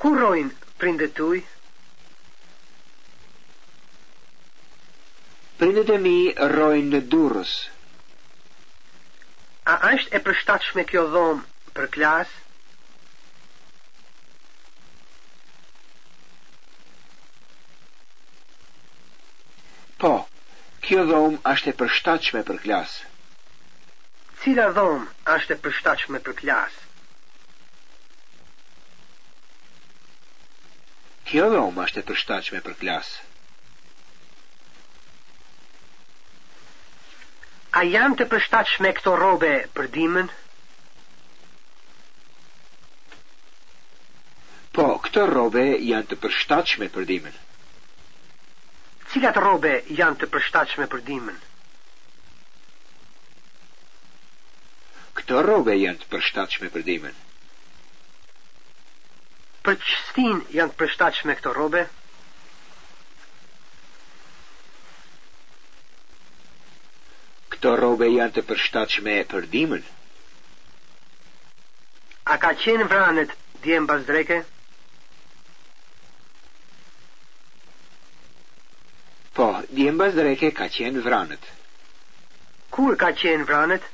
Ku rojnë prindet tuj? Prindet e mi rojnë në Durrës. A është e përshtatshme kjo dhomë për klasë? Po, kjo dhomë është e përshtatshme për klasë. Cila dhomë është e përshtatshme për klasë? Kjo dhomë është e përshtatshme për klasë. A janë të përshtatshme këto rrobe për dimën? Po, këto rrobe janë të përshtatshme për dimën. Cilat rrobe janë të përshtatshme për dimën? Këto rrobe janë të përshtatshme për dimën. Për ç'stin janë të përshtatshme këto rrobe? Këto rrobe janë të përshtatshme për dimën. A ka qenë vranet dje mbas dreke? Po, dje mbas dreke ka qenë vranet. Kur ka qenë vranet?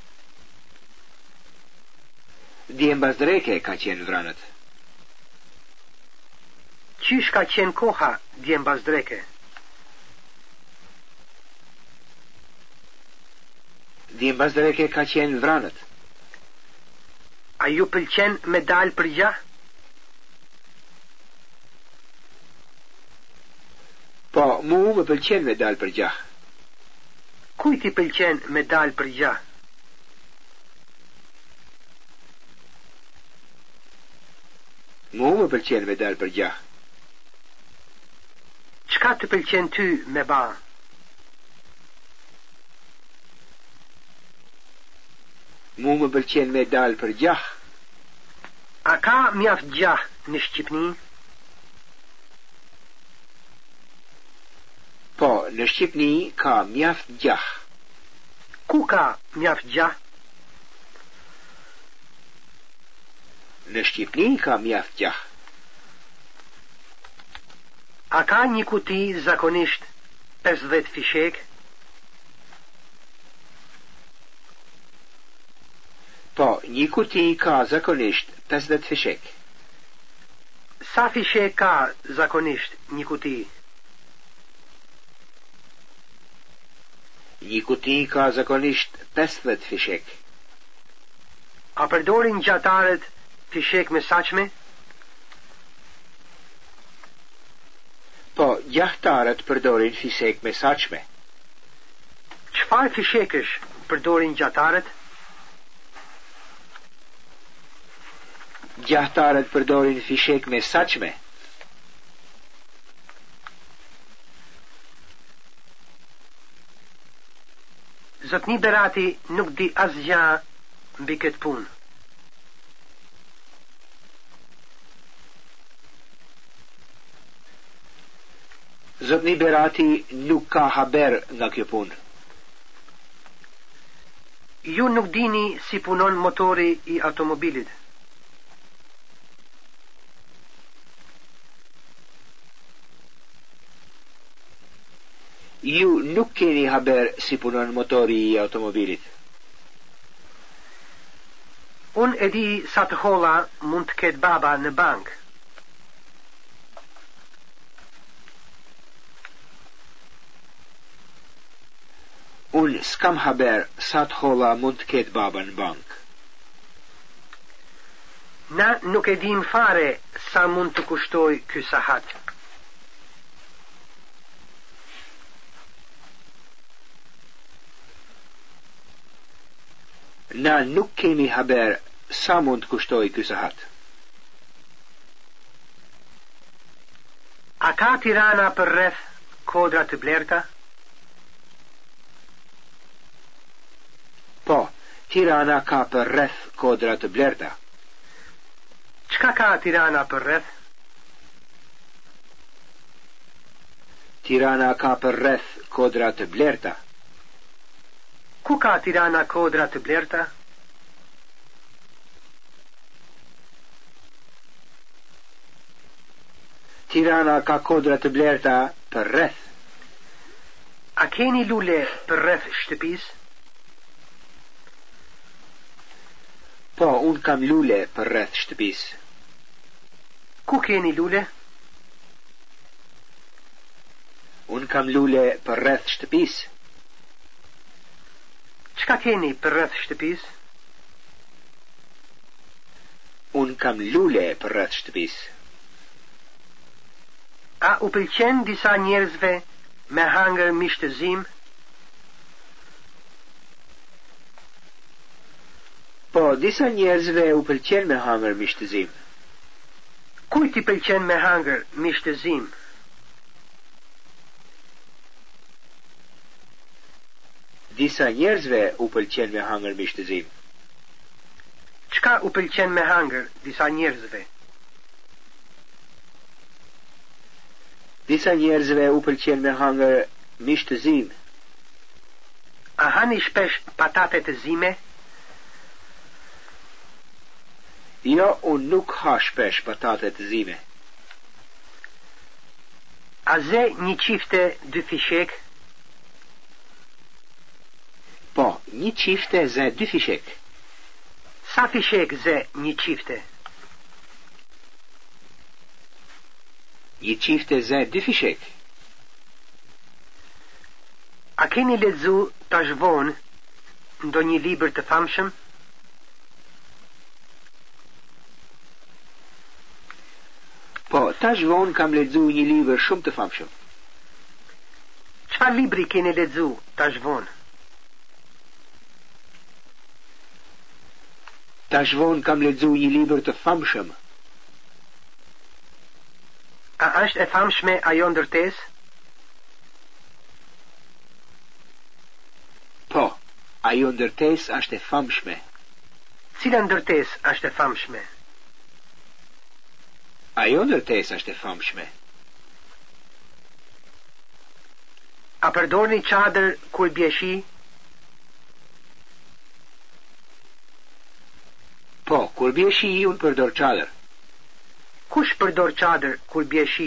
Dje mbas dreke ka qenë vranet. Qysh ka qenë koha dje mbas dreke? Dje mbas dreke ka qenë vranet. A ju pëlqen me dalë për gjah? Po, mu më pëlqen me dalë për gjah. Kujt i pëlqen me dalë për gjah? Mu më pëlqen me dalë për gjah. Çka të pëlqen ty me ba? Mu më pëlqen me dalë për gjah. A ka mjaft gjah në Shqipni? Po, në Shqipni ka mjaft gjah. Ku ka mjaft gjah? Në Shqipni ka mjaft gjah. A ka një kuti zakonisht 50 fishek? Po, një kuti ka zakonisht 50 fishek. Sa fishek ka zakonisht një kuti? Një kuti ka zakonisht 50 fishek. A përdorin gjatarët fishek me saçme? Po, gjahtarët përdorin fishek me saçme. Çfarë fishekësh përdorin gjatarët? Gjahtarët përdorin fishek me saçme. Zotni Berati nuk di asgjë mbi këtë punë. Zotni Berati nuk ka haber nga kjo punë. Ju nuk dini si punon motori i automobilit. Ju nuk keni haber si punon motori i automobilit. Unë e di sa të holla mund të ketë baba në bank. Unë s'kam haber sa të holla mund të ketë baba në bank. Na nuk e dim fare sa mund të kushtoj ky sahat. Na nuk kemi haber sa mund të kushtoj ky sahat. A ka Tirana për rreth kodra të blerta? Po, Tirana ka për rreth kodra të blerta. Çka ka Tirana për rreth? Tirana ka për rreth kodra të blerta. Ku ka Tirana kodra të blerta? Tirana ka kodra të blerta për rreth. A keni lule për rreth shtëpis? Po, unë kam lule për rreth shtëpis. Ku keni lule? Unë kam lule për rreth shtëpis. Çka keni për rreth shtëpis? Unë kam lule për rreth shtëpis. A u pëlqen disa njerëzve me hangër mish të zim? Po, disa njerëzve u pëlqen me hangër mish të zim. Kujt i pëlqen me hangër mish të zim? Disa njerëzve u pëlqen me hangër mish të zim. Çka u pëlqen me hangër disa njerëzve? Disa njerëzve u pëlqen me hangër mish të zim. A hani shpesh patate të zime? Jo, unë nuk ha shpesh patate të zime. A ze një çifte dy fishek? Po, një çifte ze dy fishek. Sa fishek ze një çifte? Një çifte ze dy fishek. A keni lexu tashvon ndonjë libër të famshëm? Po, tashvon kam lexu një libër shumë të famshëm. Çfarë libri keni lexu tashvon? Tashvon kam lexu një libër të famshëm. A është e famshme ajo ndërtesë? Po, ajo ndërtesë është e famshme. Cila ndërtesë është e famshme? Ajo ndërtesë është e famshme. A përdorni çadër kur bie shi? Po, kur bie shi unë përdor çadër. Kush përdor çadër kur bie shi?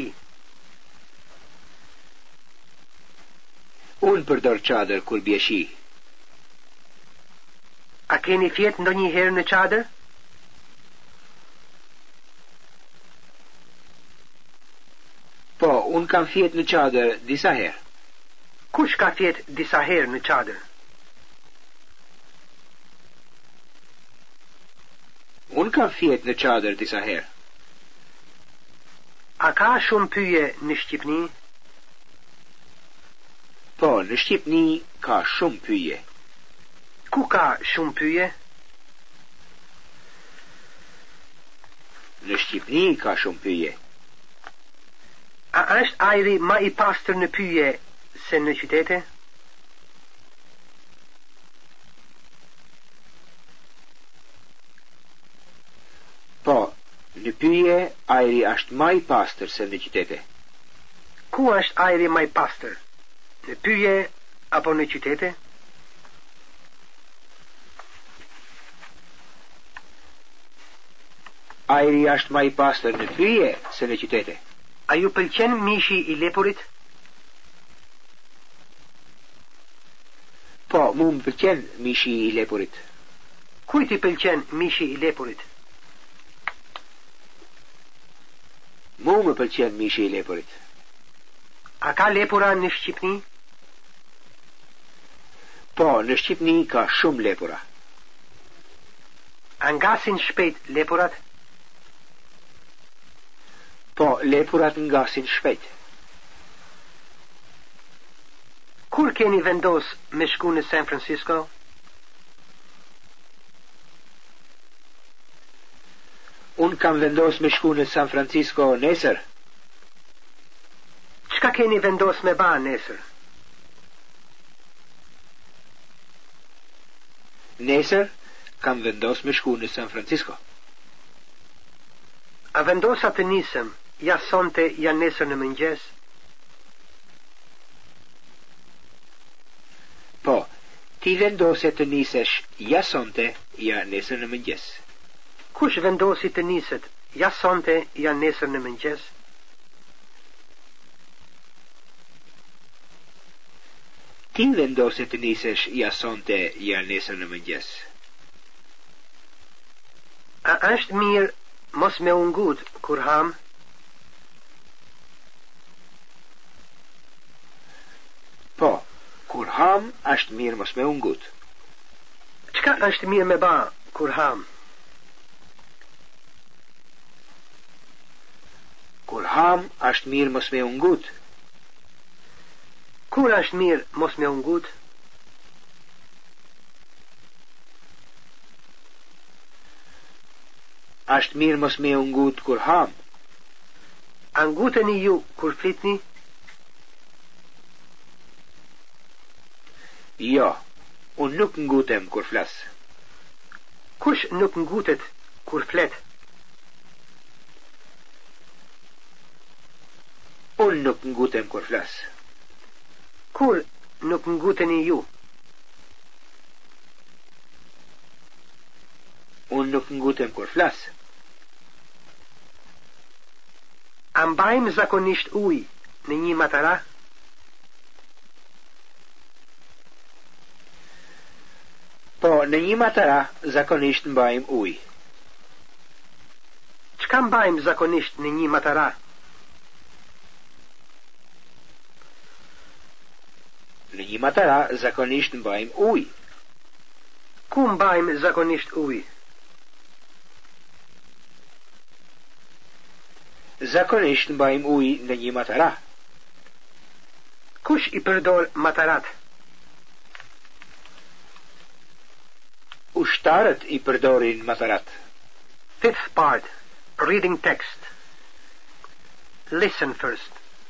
Unë përdor çadër kur bie shi. A keni fjet ndonjëherë në çadër? Po, unë kam fjet në çadër disa herë. Kush ka fjet disa herë në çadër? Unë kam fjet në çadër disa herë. A ka shumë pyje në Shqipni? Po, në Shqipni ka shumë pyje. Ku ka shumë pyje? Në Shqipni ka shumë pyje. A është ajri ma i pastër në pyje se në qytete? Po, në pyje ajri është ma i pastër se në qytete. Ku është ajri ma i pastër? Në pyje apo në qytete? Ajri është ma i pastër në pyje se në qytete. A ju pëlqen mishi i lepurit? Po, mu më pëlqen mishi i lepurit. Kujt i pëlqen mishi i lepurit? Mu më pëlqen mishi i lepurit. A ka lepura në Shqipni? Po, në Shqipni ka shumë lepura. A ngasin shpejt lepurat? Po, lepurat ngasin shpejt. Kur keni vendos me shku në San Francisco? Unë kam vendos me shku në San Francisco nesër. Çka keni vendos me ba nesër? Nesër kam vendos me shku në San Francisco. A vendosa të nisëm, ja sonte, ja nesër në mëngjes? Po, ti vendose të nisesh, ja sonte, ja nesër në mëngjes. Kush vendosi të niset, ja sonte, ja nesër në mëngjes? Ti vendoset të nisesh jasonte janë nesër në mëngjes? A është mirë mos me ungut kur ham? Po, kur ham është mirë mos me ungut. Çka është mirë me ba kur ham? Kur ham është mirë mos me ungut. Kur është mirë mos me ungut? Është mirë mos me ungut kur ham. Anguteni ju kur flitni? Jo, unë nuk ngutem kur flas. Kush nuk ngutet kur flet? Unë nuk ngutem kur flas. Kur nuk nguteni ju? Unë nuk ngutem kur flas. A mbajmë zakonisht ujë në një matara? Po, në një matara zakonisht mbajmë ujë. Çka mbajmë zakonisht në një matara? Në një matara zakonisht mbajmë ujë. Ku mbajmë zakonisht ujë? Zakonisht mbajmë ujë në një matara. Kush i përdor matarat? Ushtarët i përdorin matarat. Fifth part. Reading text. Listen first.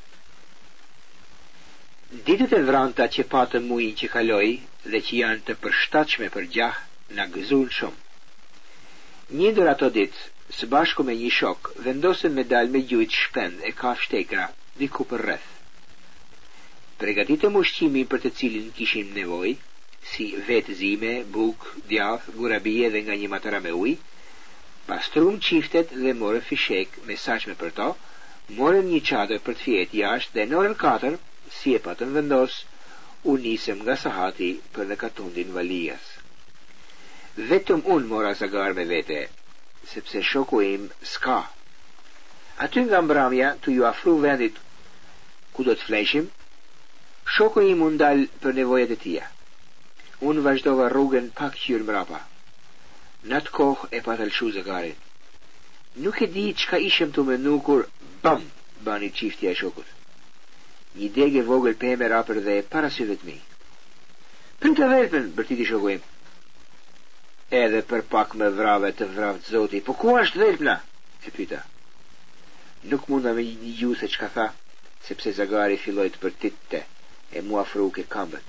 Ditët e vranta që patëm ujin që kaloi dhe që janë të përshtatshme për gjah, na gëzuan shumë. Një ndër ato ditë, së bashku me një shok, vendosëm me dal me gjujt shpend e kafshë tekra diku për rreth. Përgatitëm ushqimin për të cilin kishim nevojë, si vetë zime, buk, djath, gurabie dhe nga një matara me ujë. Pastruam çiftet dhe morëm fishek me saçme për to, morëm një çadër për të fjetë jashtë dhe në orën 4, si e patëm vendos, u nisëm nga sahati për në katundin Valias. Vetëm unë mora zagar me vete, sepse shoku im s'ka. Aty nga mbrëmja tu ju afru vendit ku do të fleshim, shoku im u ndal për nevojat e tija. Unë vazhdova rrugën pak qyr mbrapa. Në atë kohë e pata lëshu zagarin. Nuk e di çka ishim të mendu kur bam bani çiftja e shokut. Një degë e vogël pemë rapër dhe para syve të mi. Pryta vetën, bërtiti shoku im. Edhe për pak me vrave të vravt zoti, po ku është dhelpna? E pyeta. Nuk munda me një gju se çka tha, sepse zagari filloi të përtitte e mua afru ke kambët.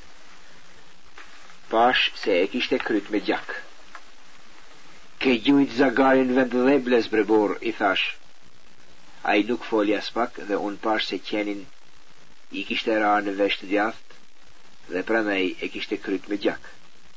Pash se e kishte kryt me gjak. Ke gjujt zagarin vend dhe bles brebor, i thash. A i nuk foli as pak dhe unë pash se qenin i kishte ra në vesh të djath dhe prandaj e kishte kryt me gjak.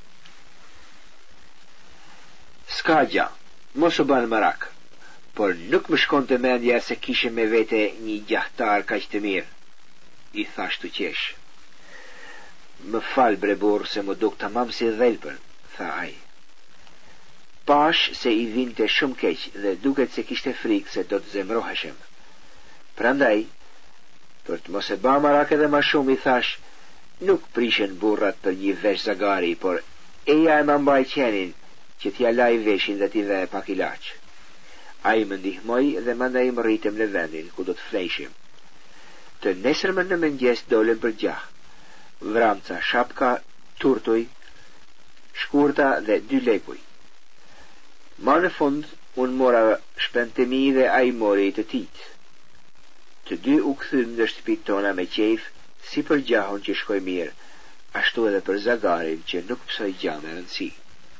Ska gja, mos u ban marak, por nuk më shkon të mendja se kishe me vete një gjahtar kaq të mirë, i thash të qesh. Më fal brebor se më duk tamam si dhelpër, tha ai. Pash se i vinte shumë keq dhe duket se kishte frikë se do të zemroheshem. Prandaj, për të mos e ba marak edhe ma shumë, i thash, nuk prishen burrat për një vesh zagari, por eja e më mbaj qenin që t'ja laj veshin dhe t'i dhe pak ilaç. Ai më ndihmoi dhe mandej më rritëm në vendin ku do të flejshim. Të nesërmën në mëngjes dolëm për gjah. Vramca, shapka, turtuj, shkurta dhe 2 lepuj. Ma në fund, unë mora shpentemi dhe ai mori të tit. Të dy u këthym në shtëpit tona me qejf, si për gjahun që shkoj mirë, ashtu edhe për zagarin që nuk pësoj gjah me rëndësi.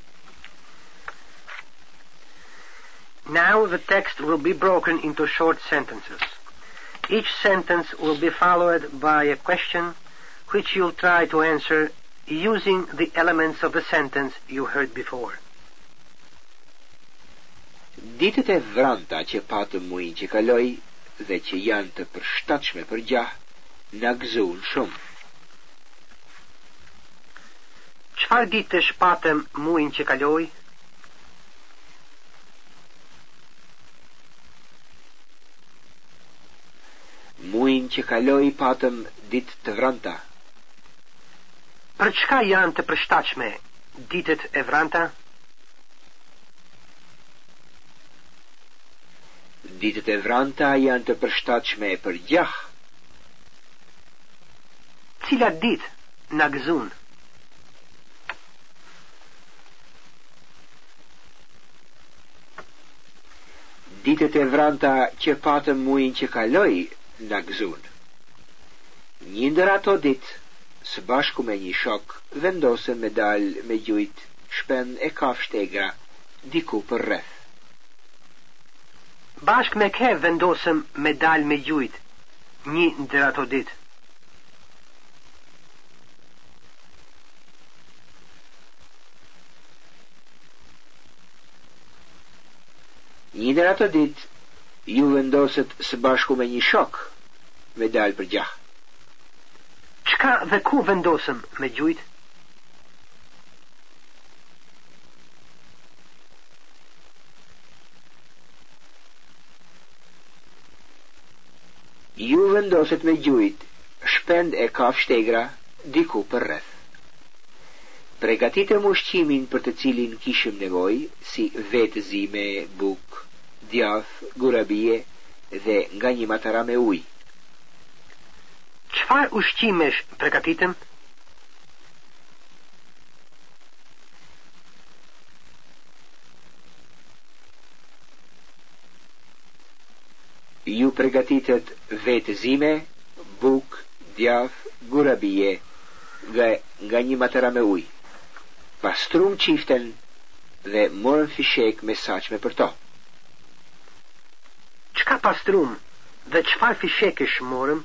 Now the text will be broken into short sentences. Each sentence will be followed by a question which you'll try to answer using the elements of the sentence you heard before. Ditët e vranta që patëm ujin që kaloi dhe që janë të përshtatshme për gjah, na gëzuan shumë. Çfarë ditësh patëm muajin që kaloi? Muajin që kaloi patëm ditë të vranta. Për çka janë të përshtatshme ditët e vranta? Ditët e vranta janë të përshtatshme për gjah. Cilat ditë na gëzun? Ditët e vranta që patëm muajin që kaloi na gëzun. Një ndër ato ditë, së bashku me një shok, vendosën me dalë me gjujt shpen e kafshë tegra diku për rreth. Bashk me kë vendosëm me dalë me gjujt një ndër ato ditë? Një ndër ato ditë, ju vendosët së bashku me një shok me dalë për gjah. Çka dhe ku vendosëm me gjujt? Ju vendoset me gjujt shpend e kafshë tegra diku për rreth. Pregatitëm ushqimin për të cilin kishim nevojë, si vetëzime, buk, djath, gurabie dhe nga një matara me ujë. Çfarë ushqimesh pregatitëm? Ju pregatitet vetëzime, buk, djath, gurabie nga një matara me ujë. Pastrum qiften dhe morën fishek me saqme për to. Çka pastrum dhe çfarë fishekësh morëm?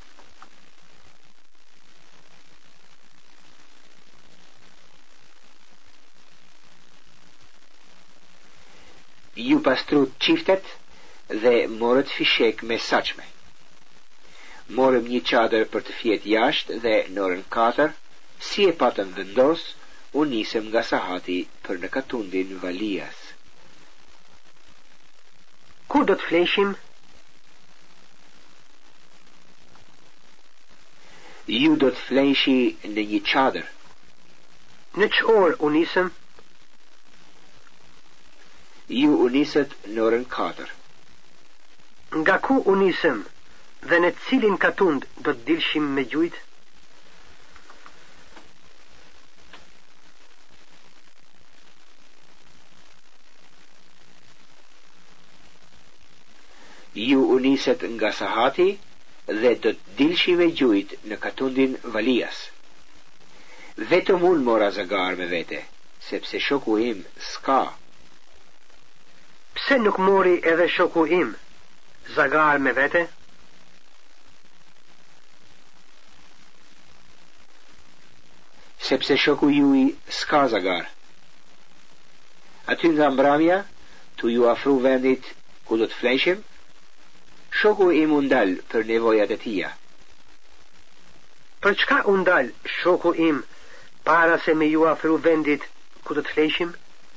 Ju pastrut qiftet dhe morët fishek me saqme. Morëm një çadër për të fjet jashtë dhe në orën 4, si e patëm vendos, u nisëm nga sahati për në katundin Valias. Ku do të fleshim? Ju do të fleshi në një çadër. Në ç'orë u nisëm? Ju u nisët në orën 4. Nga ku u nisëm dhe në cilin katund do të dilshim me gjujt? Ju u nisët nga sahati dhe do të dilshi me gjujt në katundin Valias. Vetëm unë mora zagar me vete, sepse shoku im s'ka. Pse nuk mori edhe shoku im zagar me vete? Sepse shoku juj s'ka zagar. Aty nga mbramja, tu ju afru vendit ku do të fleshim, shoku im undal për nevojat e tia. Për çka undal shoku im para se me ju afru vendit ku do të fleshim?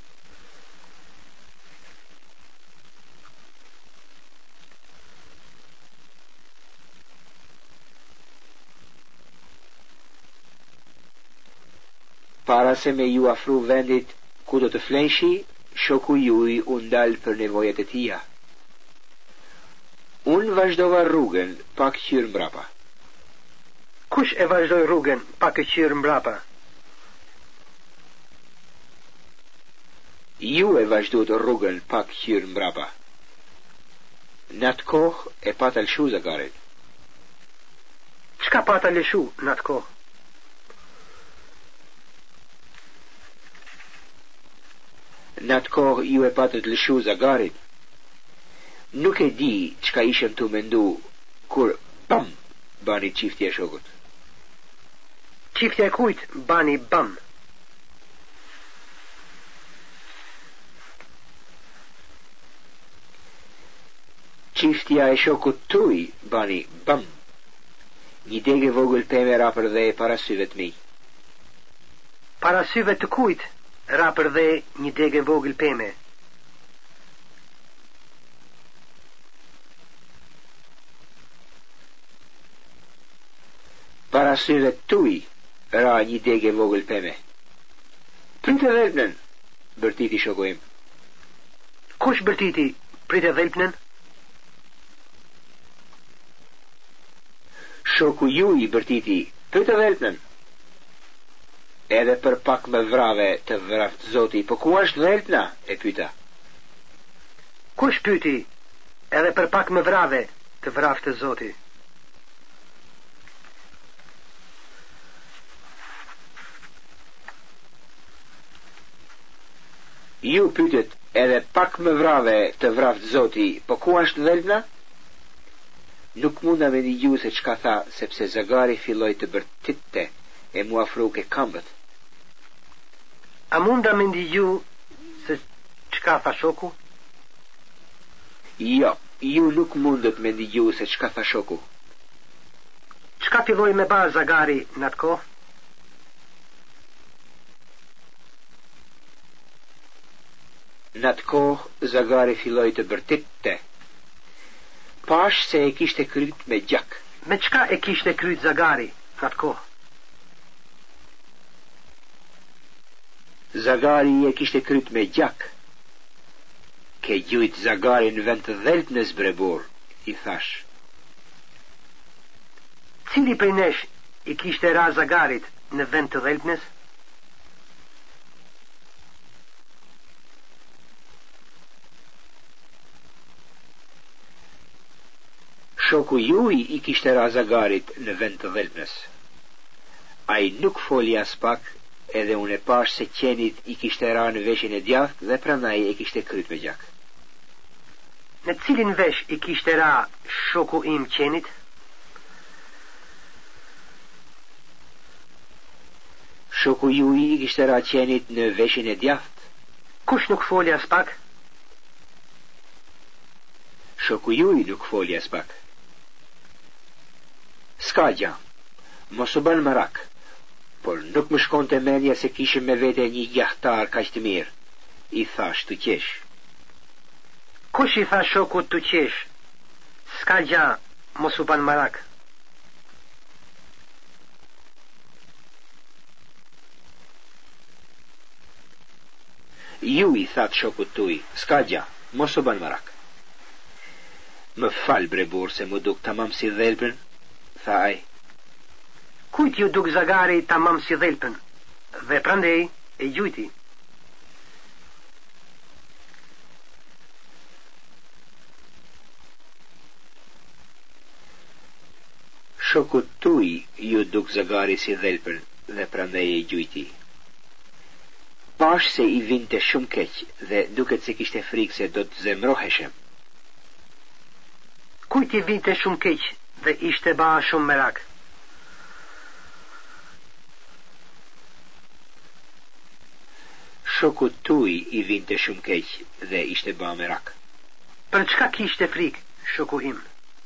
Para se me ju afru vendit ku do të fleshi, shoku juj undal për nevojat e tia. Unë vazhdova rrugën pak qyrë mbrapa. Kush e vazhdoi rrugën pak e qyrë mbrapa? Ju e vazhdojt rrugën pak qyrë mbrapa. Në atë kohë e pata lëshu zagarin. Çka pata lëshu në atë kohë? Në atë kohë ju e patët lëshu zagarin. Nuk e di çka ishem të mendu kur bam bani qiftja e shokut. Qiftja e kujt bani bam? Qiftja e shokut tuj bani bam. Një degë vogël pemë rapër dhe e para syve të mi. Para syve të kujt ra për dhe një degë vogël peme? Para syve tuj ra një degë vogël peme. Pritë dhelpnen, bërtiti shoku im. Kush bërtiti pritë dhelpnen? Shoku ju i bërtiti, pritë dhelpnen. Edhe për pak me vrave të vraft Zoti, po ku është dhelpna? E pyeta. Kush pyti? Edhe për pak me vrave të vraft të Zoti. Ju pytet, edhe pak me vrave të vraft Zoti, po ku është dhelpna? Nuk munda me digju se çka tha, sepse Zagari filloi të bërtitte e mu afru ke këmbët. A munda me ndigju se çka tha shoku? Jo, ju nuk mundet me ndigju se çka tha shoku. Çka filloi me ba Zagari në atë kohë? Në atë kohë Zagari filloi të bërtitte. Pash se e kishte kryt me gjak. Me çka e kishte kryt Zagari në atë kohë? Zagari e kishte kryt me gjak. Ke gjujt Zagari në vend të dhelpnës brebor, i thash. Cili prej nesh i kishte ra Zagarit në vend të dhelpnës? Shoku juj i kishte ra Zagarit në vend të dhelpnës. Ai nuk foli as pak, edhe unë e pash se qenit i kishte ra në veshin e djathtë dhe prandaj e kishte kryt me gjak. Në cilin vesh i kishte ra shoku im qenit? Shoku juj i kishte ra qenit në veshin e djathtë. Kush nuk foli as pak? Shoku juj nuk foli as pak. Ska gja, mos u bën marak, por nuk më shkon të mendja se kishim me vete një gjahtar kaq të mirë, i thash të qesh. Kush i tha shokut të qesh? Ska gja, mos u bën marak. Ju i that shokut tuj, ska gja, mos u bën marak. Më fal brebur se më duk tamam si dhelpën, tha ai. Kujt ju duk Zagari tamam si dhelpën, dhe prandej e gjujti. Shokut tuj ju duk Zagari si dhelpën, dhe prandej e gjujti. Pash se i vinte shumë keq, dhe duket se kishte frikë se do të zemroheshem. Kujt i vinte shumë keq dhe ishte ba shumë merak? Shokut tuj i vinte shumë keq dhe ishte ba merak. Për çka kishte frikë shoku im?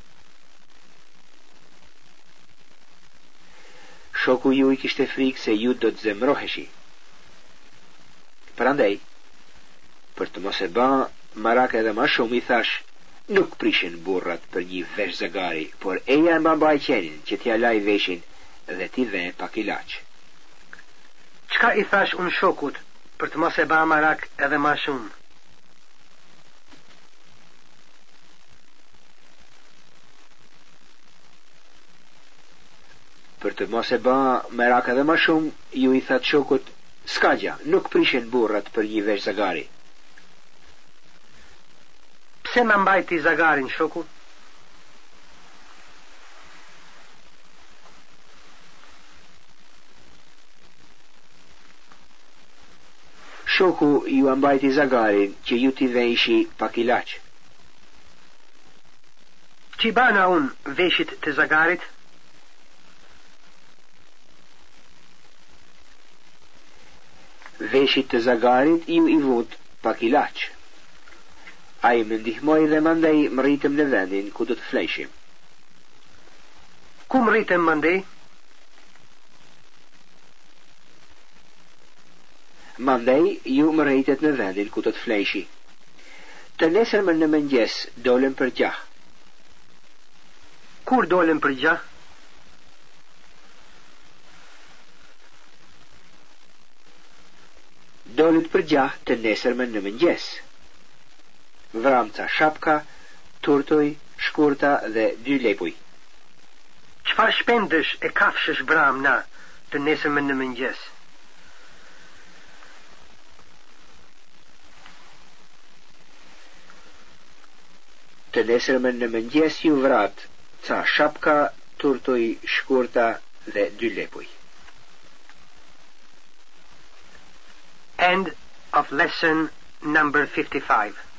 Shoku ju i kishte frikë se ju do të zemroheshi. Prandaj, për të mos e ba marak edhe ma shumë, i thash, nuk prishin burrat për një vesh Zagari, por eja e mbaj qenin që t'ja laj veshin dhe t'i dhe pak ilaç. Çka i thash unë shokut për të mos e ba marak edhe ma shumë? Për të mos e ba marak edhe ma shumë, ju i that shokut, s'ka gja, nuk prishin burrat për një vesh Zagari. Pse më mbajti Zagarin shoku? Shoku ju ambajti Zagarin që ju t'i vejshi pak ilaç. Që bana unë veshit të Zagarit? Veshit të Zagarit ju i vut pak ilaç. A i më ndihmoj dhe mandej më rritëm në vendin ku do të flejshim. Ku më rritëm mandej? Mandej ju më rejtet në vendin ku të flejshi. Të nesërmen në mëngjes dolem për gjah. Kur dolem për gjah? Dolet për gjah të nesërmen në mëngjes. Vramca shapka, turtoj, shkurta dhe 2 lepuj. Çfarë shpendesh e kafshësh vramna të nesërmen në mëngjes? Të nesërmen në mëngjes ju vrat ca shapka, turtoj, shkurta dhe 2 lepuj. End of lesson number 55.